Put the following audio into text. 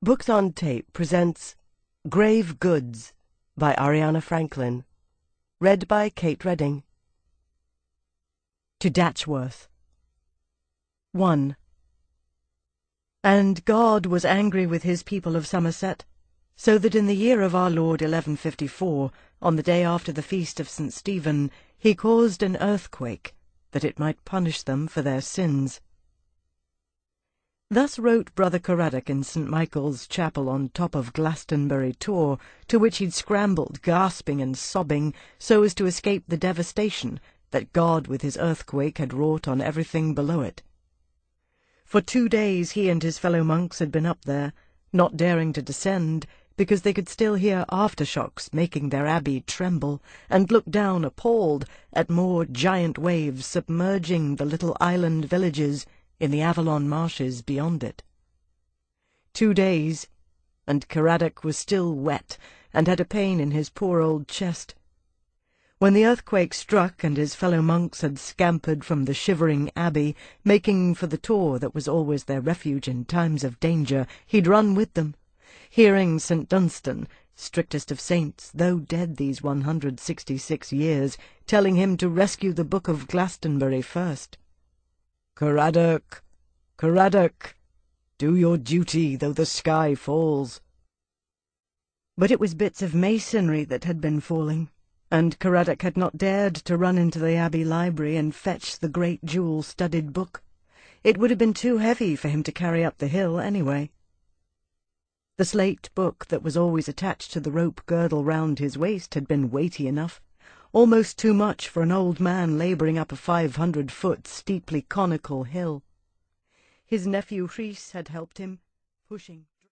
Books on Tape presents Grave Goods by Ariana Franklin, read by Kate Redding. To Datchworth. 1. And God was angry with his people of Somerset, so that in the year of our Lord 1154, on the day after the feast of St. Stephen, he caused an earthquake, that it might punish them for their sins. Thus wrote Brother Caradoc in St. Michael's Chapel on top of Glastonbury Tor, to which he'd scrambled, gasping and sobbing, so as to escape the devastation that God with his earthquake had wrought on everything below it. For 2 days he and his fellow monks had been up there, not daring to descend, because they could still hear aftershocks making their abbey tremble, and look down appalled at more giant waves submerging the little island villages in the Avalon marshes beyond it. 2 days, and Caradoc was still wet, and had a pain in his poor old chest. When the earthquake struck, and his fellow monks had scampered from the shivering abbey, making for the Tor that was always their refuge in times of danger, he'd run with them, hearing St. Dunstan, strictest of saints, though dead these 166 years, telling him to rescue the Book of Glastonbury first. "Caradoc, Caradoc, do your duty though the sky falls." But it was bits of masonry that had been falling, and Caradoc had not dared to run into the abbey library and fetch the great jewel-studded book. It would have been too heavy for him to carry up the hill anyway. The slate book that was always attached to the rope girdle round his waist had been weighty enough, almost too much for an old man labouring up a 500-foot steeply conical hill. His nephew Rhys had helped him, pushing.